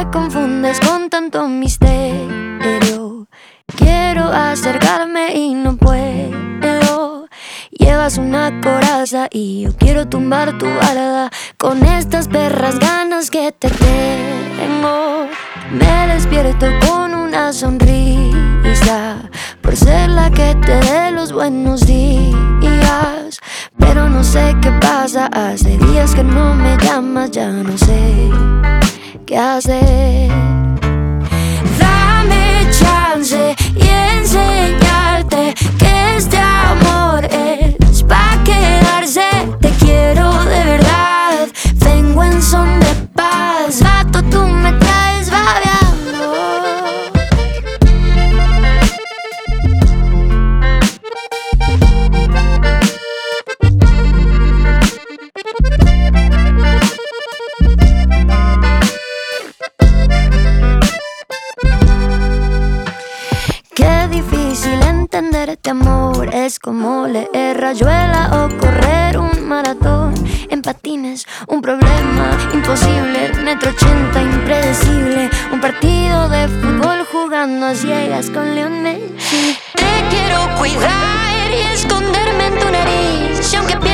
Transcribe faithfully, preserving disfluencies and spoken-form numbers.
me confundes con tanto misterio. Quiero acercarme y no puedo. Llevas una coraza y yo quiero tumbar tu balada con estas perras ganas que te tengo. Me despierto con una sonrisa por ser la que te dé los buenos días. Pero no sé qué pasa, hace días que no me llamas, ya no sé qué hacer. Dame chance y enseñarte que este amor es pa' quedarse. Te quiero de verdad, vengo en son de paz. Vato, tú me traes babeando. Qué difícil entenderte, amor. Es como leer Rayuela o correr un maratón en patines. Un problema imposible, metro ochenta impredecible. Un partido de fútbol jugando a ciegas con Lionel Messi. Te quiero cuidar y esconderme en tu nariz. Y aunque